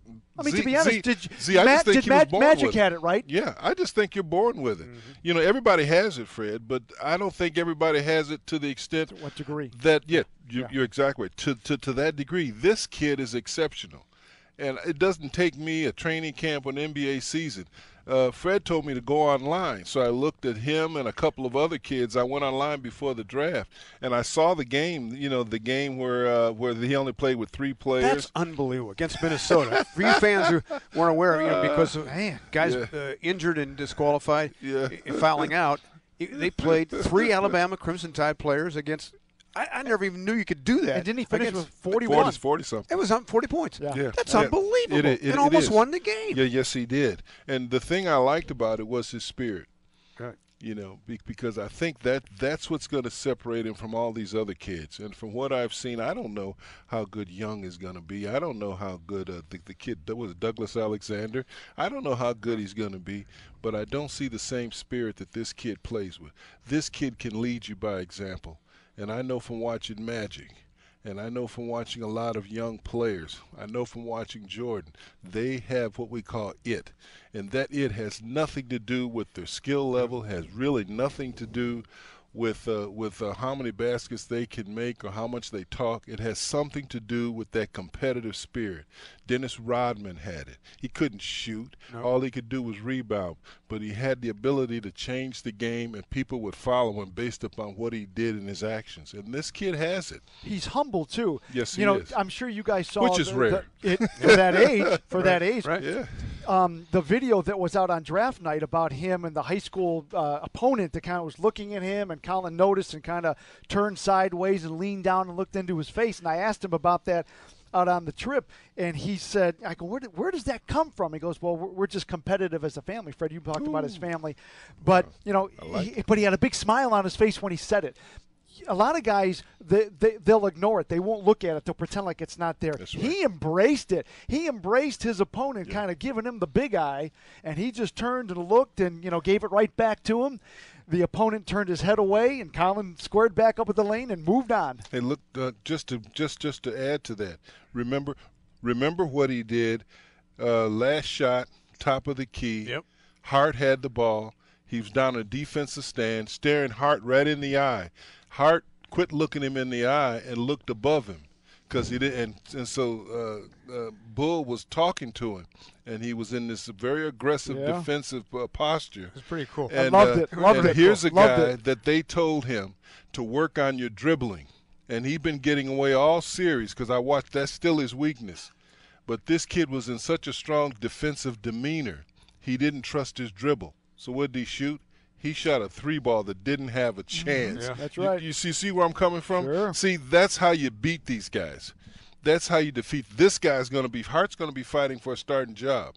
I mean, Z, to be honest, Z, did, Z, I Matt, just think did he Mag- was born Magic with it. had it, right? Yeah, I just think you're born with it. Mm-hmm. You know, everybody has it, Fred, but I don't think everybody has it to the extent. To what degree? That, yeah, you, yeah. you're exactly right. To, to, to that degree, this kid is exceptional. And it doesn't take me a training camp or an N B A season. Uh, Fred told me to go online, so I looked at him and a couple of other kids. I went online before the draft, and I saw the game. You know, the game where uh, where he only played with three players. That's unbelievable against Minnesota. For you fans who weren't aware, you know, because of man, guys yeah. uh, injured and disqualified, yeah. and fouling out, they played three Alabama Crimson Tide players against. I, I never even knew you could do that. And didn't he finish against, with forty-one? forty something. It was on forty points. Yeah, yeah. That's yeah. unbelievable. It, it, it, and almost it won the game. Yeah, yes, he did. And the thing I liked about it was his spirit. Right. You know, be, because I think that that's what's going to separate him from all these other kids. And from what I've seen, I don't know how good Young is going to be. I don't know how good uh, the, the kid, that was Douglas Alexander. I don't know how good he's going to be, but I don't see the same spirit that this kid plays with. This kid can lead you by example. And I know from watching Magic, and I know from watching a lot of young players, I know from watching Jordan, they have what we call it. And that it has nothing to do with their skill level, has really nothing to do with uh, with uh, how many baskets they can make or how much they talk. It has something to do with that competitive spirit. Dennis Rodman had it. He couldn't shoot. No. All he could do was rebound. But he had the ability to change the game, and people would follow him based upon what he did in his actions. And this kid has it. He's humble, too. Yes, he you know, is. I'm sure you guys saw. Which is the, rare. The, it, for that age. For right. that age. Right. Yeah. Um, the video that was out on draft night about him and the high school uh, opponent that kind of was looking at him, and Colin noticed and kind of turned sideways and leaned down and looked into his face. And I asked him about that out on the trip, and he said, I go, where, where does that come from? He goes, well, we're, we're just competitive as a family. Fred, you talked Ooh. about his family. But, wow. you know, like he, but he had a big smile on his face when he said it. A lot of guys, they, they, they'll ignore it. They won't look at it. They'll pretend like it's not there. Right. He embraced it. He embraced his opponent, yeah. kind of giving him the big eye, and he just turned and looked and, you know, gave it right back to him. The opponent turned his head away, and Colin squared back up with the lane and moved on. Hey, look, uh, just to just just to add to that, remember, remember what he did. Uh, last shot, top of the key. Yep. Hart had the ball. He was down a defensive stand, staring Hart right in the eye. Hart quit looking him in the eye and looked above him, because he didn't. And, and so uh, uh, Bull was talking to him, and he was in this very aggressive yeah. defensive uh, posture. It's pretty cool. And, I loved uh, it. Loved and it. here's a loved guy it. that they told him to work on your dribbling, and he'd been getting away all series, because I watched. That's still his weakness. But this kid was in such a strong defensive demeanor, he didn't trust his dribble. So what did he shoot? He shot a three ball that didn't have a chance. Yeah. That's right. You, you see, see where I'm coming from? Sure. See, that's how you beat these guys. That's how you defeat. This guy's going to be, Hart's going to be fighting for a starting job.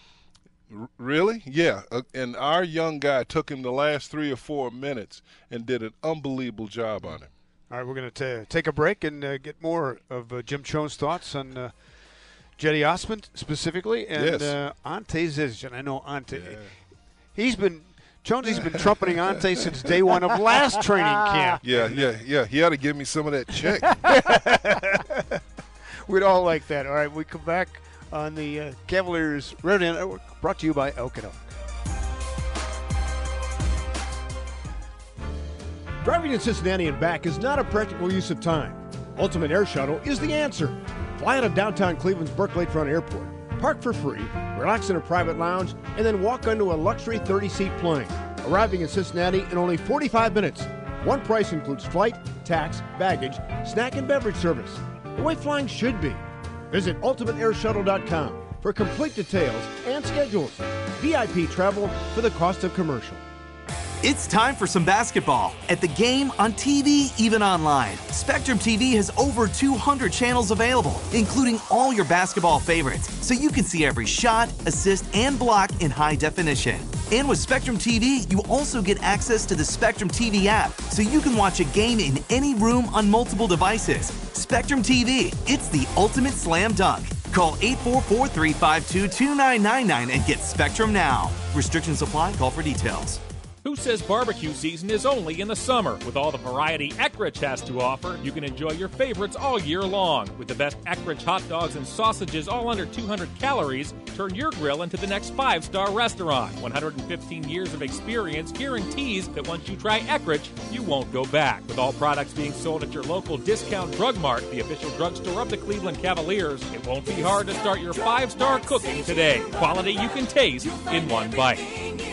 R- really? Yeah. Uh, and our young guy took him the last three or four minutes and did an unbelievable job on him. All right, we're going to take a break and uh, get more of uh, Jim Chone's thoughts on uh, Jetty Osman specifically and yes. uh, Ante Zizic. And I know Ante, yeah. he's been – Jonesy's been trumpeting Ante since day one of last training camp. Yeah, yeah, yeah. He ought to give me some of that check. We'd all like that. All right, we come back on the uh, Cavaliers Radio Network, brought to you by Elk and Elk. Driving in Cincinnati and back is not a practical use of time. Ultimate Air Shuttle is the answer. Fly out of downtown Cleveland's Burke Lakefront Airport. Park for free, relax in a private lounge, and then walk onto a luxury thirty-seat plane. Arriving in Cincinnati in only forty-five minutes. One price includes flight, tax, baggage, snack, and beverage service. The way flying should be. Visit ultimate air shuttle dot com for complete details and schedules. V I P travel for the cost of commercial. It's time for some basketball. At the game, on T V, even online. Spectrum T V has over two hundred channels available, including all your basketball favorites, so you can see every shot, assist, and block in high definition. And with Spectrum T V, you also get access to the Spectrum T V app, so you can watch a game in any room on multiple devices. Spectrum T V, it's the ultimate slam dunk. Call eight four four, three five two, two nine nine nine and get Spectrum now. Restrictions apply. Call for details. Who says barbecue season is only in the summer? With all the variety Eckrich has to offer, you can enjoy your favorites all year long. With the best Eckrich hot dogs and sausages all under two hundred calories, turn your grill into the next five-star restaurant. one hundred fifteen years of experience guarantees that once you try Eckrich, you won't go back. With all products being sold at your local Discount Drug Mart, the official drugstore of the Cleveland Cavaliers, it won't be hard to start your five-star cooking today. Quality you can taste in one bite.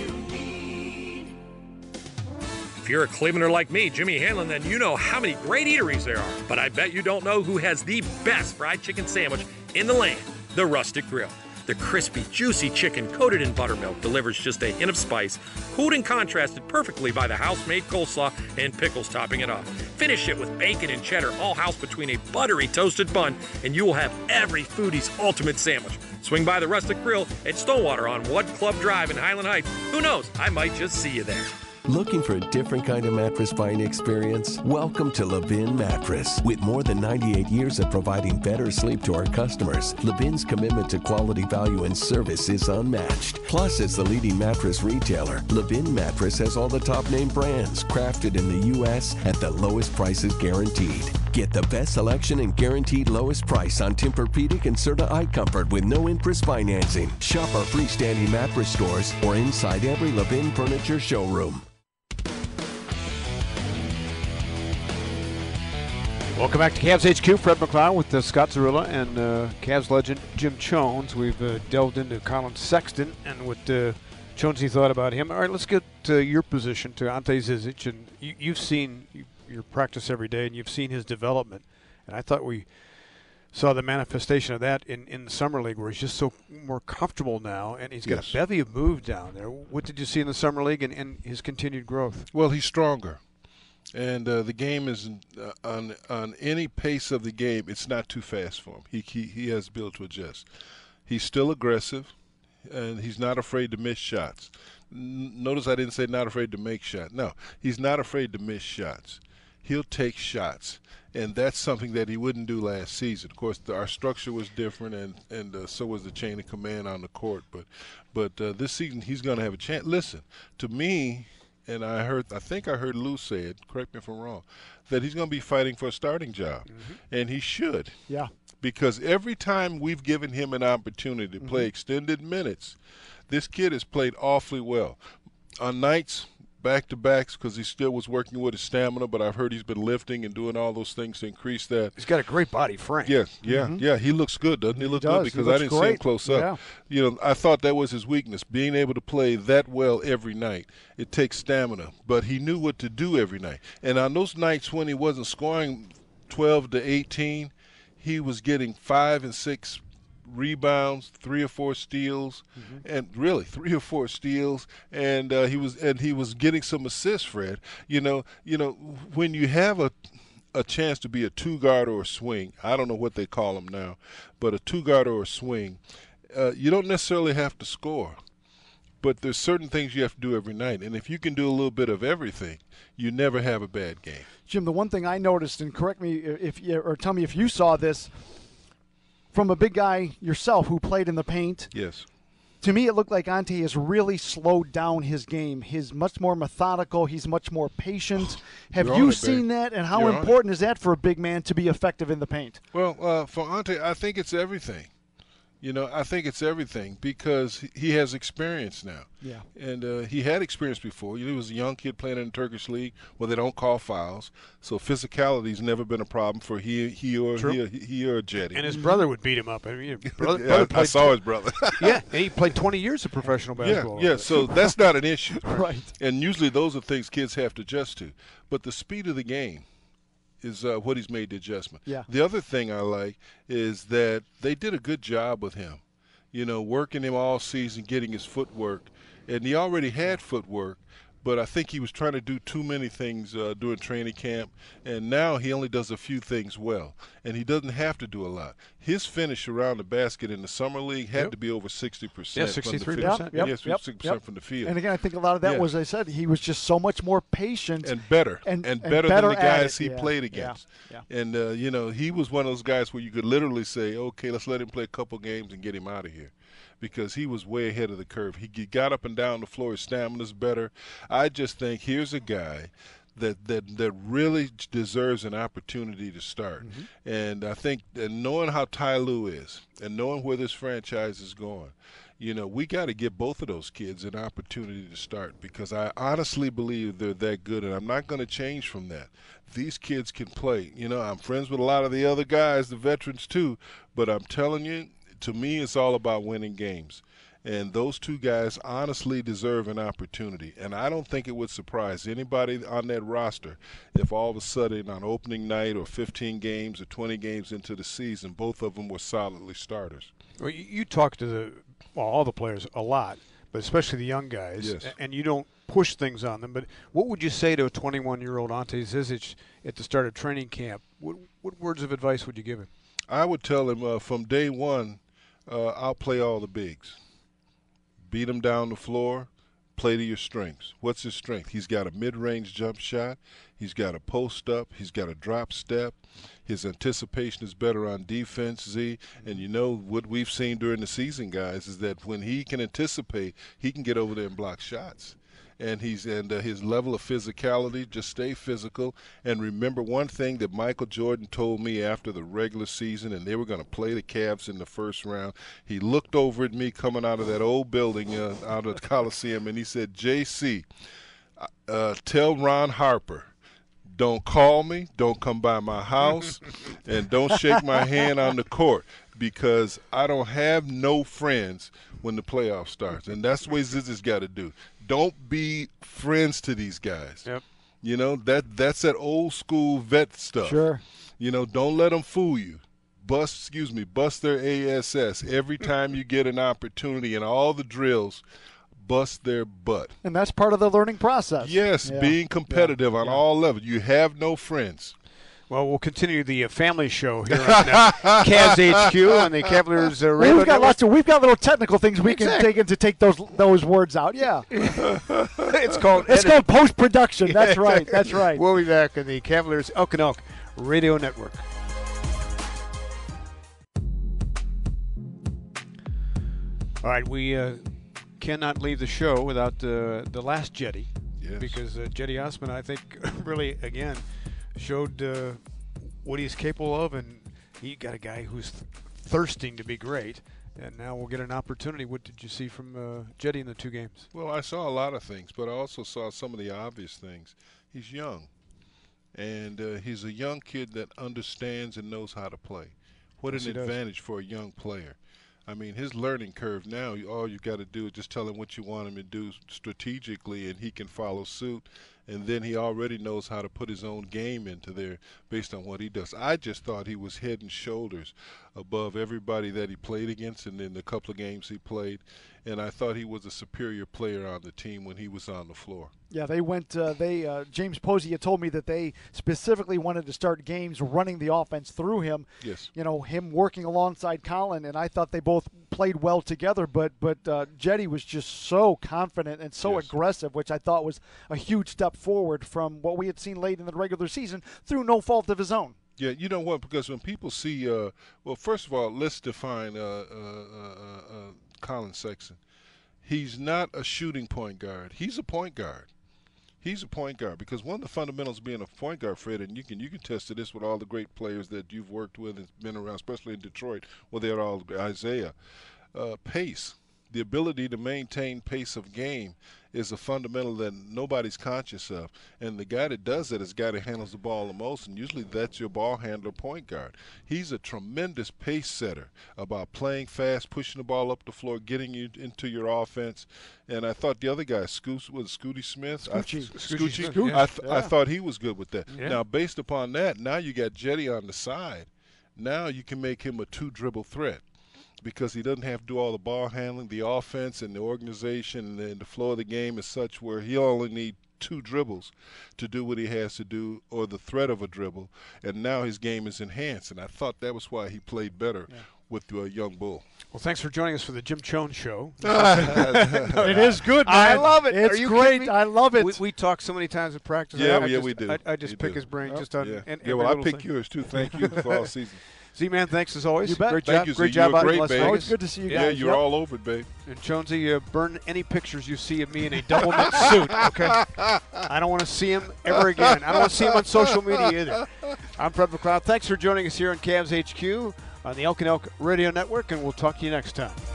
If you're a Clevelander like me, Jimmy Hanlon, then you know how many great eateries there are. But I bet you don't know who has the best fried chicken sandwich in the land, the Rustic Grill. The crispy, juicy chicken coated in buttermilk delivers just a hint of spice, cooled and contrasted perfectly by the house-made coleslaw and pickles topping it off. Finish it with bacon and cheddar all housed between a buttery toasted bun, and you will have every foodie's ultimate sandwich. Swing by the Rustic Grill at Stonewater on Wood Club Drive in Highland Heights. Who knows, I might just see you there. Looking for a different kind of mattress buying experience? Welcome to Levin Mattress. With more than ninety-eight years of providing better sleep to our customers, Levin's commitment to quality, value, and service is unmatched. Plus, as the leading mattress retailer, Levin Mattress has all the top name brands crafted in the U S at the lowest prices guaranteed. Get the best selection and guaranteed lowest price on Tempur-Pedic and Serta Eye Comfort with no interest financing. Shop our freestanding mattress stores or inside every Levin Furniture showroom. Welcome back to Cavs H Q. Fred McLeod with uh, Scott Zarilla and uh, Cavs legend Jim Chones. We've uh, delved into Colin Sexton and what uh, Chonesy thought about him. All right, let's get to your position, to Ante Zizic. And you, you've seen you, your practice every day, and you've seen his development. And I thought we saw the manifestation of that in, in the Summer League, where he's just so more comfortable now, and he's got yes. a bevy of moves down there. What did you see in the Summer League and, and his continued growth? Well, he's stronger. And uh, the game is uh, on on any pace of the game. It's not too fast for him. He he he has the ability to adjust. He's still aggressive, and he's not afraid to miss shots. N- notice I didn't say not afraid to make shots. No, he's not afraid to miss shots. He'll take shots, and that's something that he wouldn't do last season. Of course, the, our structure was different, and and uh, so was the chain of command on the court. But but uh, this season he's going to have a chance. Listen, to me. And I heard, I think I heard Lou say it, correct me if I'm wrong, that he's going to be fighting for a starting job. Mm-hmm. And he should. Yeah. Because every time we've given him an opportunity to mm-hmm. play extended minutes, this kid has played awfully well. On nights, back-to-backs, because he still was working with his stamina, but I've heard he's been lifting and doing all those things to increase that. He's got a great body frame. Yeah, yeah, mm-hmm. yeah. He looks good, doesn't he? Look he good because I didn't great. see him close up. Yeah. You know, I thought that was his weakness, being able to play that well every night. It takes stamina, but he knew what to do every night. And on those nights when he wasn't scoring twelve to eighteen, he was getting five and six rebounds, three or four steals, mm-hmm. and really three or four steals, and uh, he was and he was getting some assists. Fred, you know, you know when you have a a chance to be a two guard or a swing, I don't know what they call them now, but a two guard or a swing, uh, you don't necessarily have to score, but there's certain things you have to do every night, and if you can do a little bit of everything, you never have a bad game. Jim, the one thing I noticed, and correct me if you, or tell me if you saw this. From a big guy yourself who played in the paint, yes. To me, it looked like Ante has really slowed down his game. He's much more methodical. He's much more patient. Have You're you it, seen babe. that, and how You're important is that for a big man to be effective in the paint? Well, uh, for Ante, I think it's everything. You know, I think it's everything because he has experience now. Yeah. And uh, he had experience before. He was a young kid playing in the Turkish league where they don't call fouls. So physicality's never been a problem for he he or he, he or Jetty. And his brother would beat him up. I mean, brother, yeah, brother I saw his brother. yeah, and he played twenty years of professional basketball. Yeah, yeah. So that's not an issue. Right. And usually those are things kids have to adjust to. But the speed of the game is uh, what he's made the adjustment. Yeah. The other thing I like is that they did a good job with him. You know, working him all season, getting his footwork. And he already had footwork, but I think he was trying to do too many things uh, during training camp. And now he only does a few things well. And he doesn't have to do a lot. His finish around the basket in the Summer League had yep. to be over sixty percent. Yeah, sixty-three percent. Yep, yeah, yep, sixty percent yep. from the field. And again, I think a lot of that yeah. was, I said, he was just so much more patient. And better. And, and, and better, better than the guys it. he yeah. played against. Yeah. Yeah. And, uh, you know, he was one of those guys where you could literally say, okay, let's let him play a couple games and get him out of here. because he was way ahead of the curve. He got up and down the floor. His stamina's better. I just think here's a guy that that that really deserves an opportunity to start. Mm-hmm. And I think that knowing how Ty Lue is and knowing where this franchise is going, you know, we got to give both of those kids an opportunity to start, because I honestly believe they're that good, and I'm not going to change from that. These kids can play. You know, I'm friends with a lot of the other guys, the veterans too, but I'm telling you, to me, it's all about winning games. And those two guys honestly deserve an opportunity. And I don't think it would surprise anybody on that roster if all of a sudden on opening night or fifteen games or twenty games into the season, both of them were solidly starters. Well, you, you talk to the well, all the players a lot, but especially the young guys, yes. and you don't push things on them. But what would you say to a twenty-one-year-old Ante Zizic at the start of training camp? What, what words of advice would you give him? I would tell him uh, from day one, uh, I'll play all the bigs. Beat him down the floor, play to your strengths. What's his strength? He's got a mid-range jump shot. He's got a post-up. He's got a drop step. His anticipation is better on defense, Z. And you know what we've seen during the season, guys, is that when he can anticipate, he can get over there and block shots. And he's and uh, his level of physicality, just stay physical. And remember one thing that Michael Jordan told me after the regular season, and they were going to play the Cavs in the first round. He looked over at me coming out of that old building uh, out of the Coliseum, and he said, J C, uh, tell Ron Harper, don't call me, don't come by my house, and don't shake my hand on the court, because I don't have no friends when the playoff starts. And that's the way Ziz's got to do. Don't be friends to these guys. Yep. You know, that that's that old school vet stuff. Sure. You know, don't let them fool you. Bust, excuse me, bust their A S S every time you get an opportunity, and all the drills, bust their butt. And that's part of the learning process. Yes, yeah. being competitive yeah. on yeah. all levels. You have no friends. Well, we'll continue the uh, family show here on uh, Cavs H Q and the Cavaliers uh, Radio We've got Network. lots of we've got little technical things we exactly. can take in to take those those words out. Yeah, it's called it's called post production. That's right. That's right. We'll be back on the Cavaliers Elk and Elk Radio Network. All right, we uh, cannot leave the show without uh, the last Jetty, yes. because uh, Jetty Osman, I think, really again showed uh, what he's capable of, and he got a guy who's th- thirsting to be great, and now we'll get an opportunity. What did you see from uh, Jetty in the two games? Well, I saw a lot of things, but I also saw some of the obvious things. He's young, and uh, he's a young kid that understands and knows how to play. What Yes, an he does. advantage for a young player. I mean, his learning curve now, all you got to do is just tell him what you want him to do strategically, and he can follow suit. And then he already knows how to put his own game into there based on what he does. I just thought he was head and shoulders above everybody that he played against, and in the couple of games he played. And I thought he was a superior player on the team when he was on the floor. Yeah, they went. Uh, they uh, James Posey had told me that they specifically wanted to start games running the offense through him. Yes. You know, him working alongside Colin, and I thought they both played well together. But but uh, Jetty was just so confident and so Yes. aggressive, which I thought was a huge step forward from what we had seen late in the regular season through no fault of his own. Yeah, you know what? Because when people see, uh, well, first of all, let's define uh, uh, uh, uh, Colin Sexton. He's not a shooting point guard. He's a point guard. He's a point guard, because one of the fundamentals of being a point guard, Fred, and you can you can test to this with all the great players that you've worked with and been around, especially in Detroit, where they're all Isaiah. Uh, pace, the ability to maintain pace of game is a fundamental that nobody's conscious of. And the guy that does that is the guy that handles the ball the most, and usually that's your ball handler point guard. He's a tremendous pace setter about playing fast, pushing the ball up the floor, getting you into your offense. And I thought the other guy, Scoot, was Scooty Smith? Scoochie. I, Scoochie Scoochie. Smith, I, th- yeah. I thought he was good with that. Yeah. Now, based upon that, now you got Jetty on the side. Now you can make him a two-dribble threat, because he doesn't have to do all the ball handling. The offense and the organization and the flow of the game is such where he'll only need two dribbles to do what he has to do, or the threat of a dribble, and now his game is enhanced. And I thought that was why he played better yeah. with a uh, young bull. Well, thanks for joining us for the Jim Chones Show. It is good, man. I love it. It's Are you great. kidding me? I love it. We, we talk so many times in practice. Yeah, I yeah, just, we do. I, I just We pick do. his brain Oh, just on. Yeah, And, yeah well, I pick yours too. Thank you for all season. Z-Man, thanks as always. You bet. Great Thank job. you, Great Z. job You were out in great, Las babe. Vegas. Always good to see you Yeah, guys. you're Yep. all over it, babe. And Jonesy, uh, burn any pictures you see of me in a double knit suit, okay? I don't want to see him ever again. I don't want to see him on social media either. I'm Fred McLeod. Thanks for joining us here on Cavs H Q on the Elk and Elk Radio Network, and we'll talk to you next time.